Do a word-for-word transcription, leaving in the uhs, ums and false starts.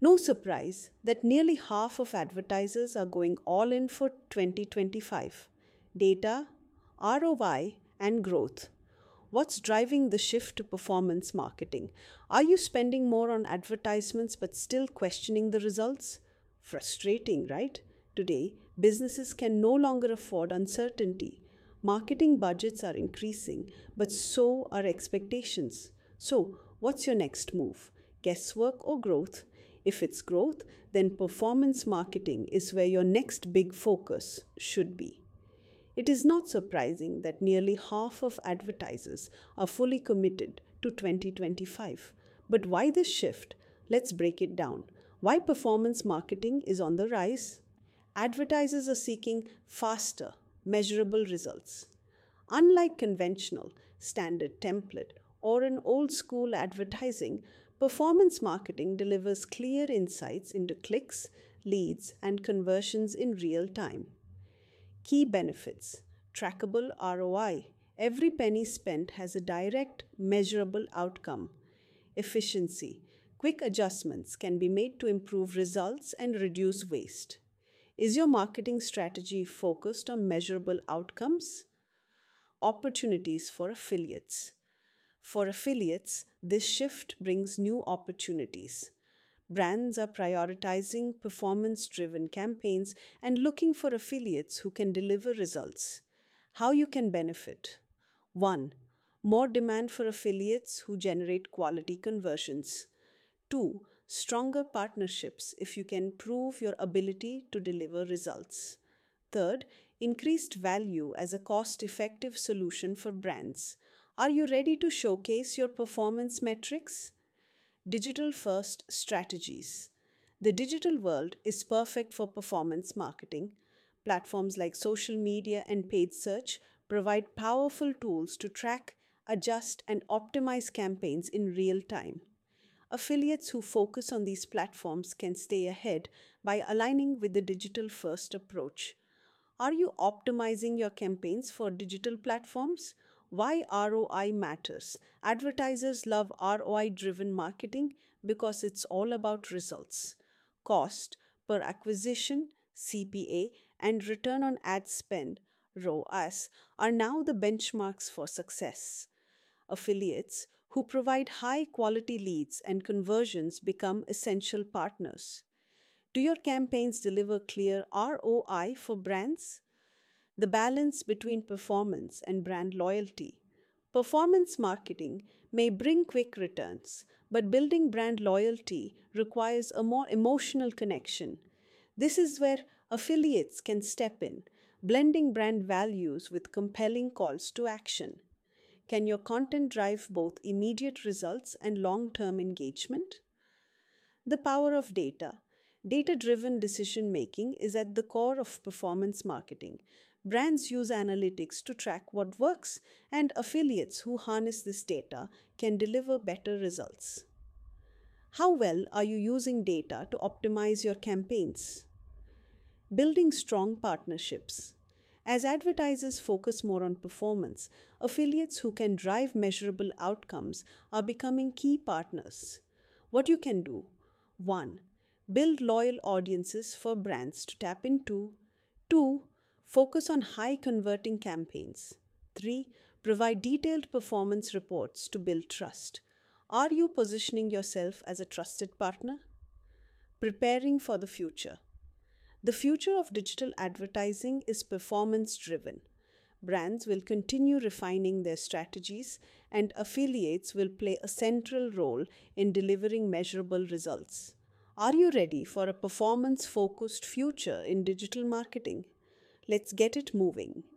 No surprise that nearly half of advertisers are going all in for twenty twenty-five. Data, R O I, and growth. What's driving the shift to performance marketing? Are you spending more on advertisements but still questioning the results? Frustrating, right? Today, businesses can no longer afford uncertainty. Marketing budgets are increasing, but so are expectations. So, what's your next move? Guesswork or growth? If it's growth, then performance marketing is where your next big focus should be. It is not surprising that nearly half of advertisers are fully committed to twenty twenty-five. But why this shift? Let's break it down. Why performance marketing is on the rise? Advertisers are seeking faster, measurable results. Unlike conventional, standard template, or an old school advertising, performance marketing delivers clear insights into clicks, leads, and conversions in real time. Key benefits: trackable R O I. Every penny spent has a direct, measurable outcome. Efficiency. Quick adjustments can be made to improve results and reduce waste. Is your marketing strategy focused on measurable outcomes? Opportunities for affiliates. For affiliates, this shift brings new opportunities. Brands are prioritizing performance driven campaigns and looking for affiliates who can deliver results. How you can benefit: one. More demand for affiliates who generate quality conversions. two. Stronger partnerships if you can prove your ability to deliver results. Third, increased value as a cost effective solution for brands. Are you ready to showcase your performance metrics? Digital first strategies. The digital world is perfect for performance marketing. Platforms like social media and paid search provide powerful tools to track, adjust, and optimize campaigns in real time. Affiliates who focus on these platforms can stay ahead by aligning with the digital first approach. Are you optimizing your campaigns for digital platforms? Why R O I matters. Advertisers love R O I driven marketing because it's all about results. Cost per acquisition, C P A, and return on ad spend, R O A S, are now the benchmarks for success. Affiliates who provide high quality leads and conversions become essential partners. Do your campaigns deliver clear R O I for brands? The balance between performance and brand loyalty. Performance marketing may bring quick returns, but building brand loyalty requires a more emotional connection. This is where affiliates can step in, blending brand values with compelling calls to action. Can your content drive both immediate results and long term engagement? The power of data. Data driven decision making is at the core of performance marketing. Brands use analytics to track what works, and affiliates who harness this data can deliver better results. How well are you using data to optimize your campaigns? Building strong partnerships. As advertisers focus more on performance, affiliates who can drive measurable outcomes are becoming key partners. What you can do: one. Build loyal audiences for brands to tap into. two. Focus on high converting campaigns. three. Provide detailed performance reports to build trust. Are you positioning yourself as a trusted partner? Preparing for the future. The future of digital advertising is performance driven. Brands will continue refining their strategies, and affiliates will play a central role in delivering measurable results. Are you ready for a performance focused future in digital marketing? Let's get it moving.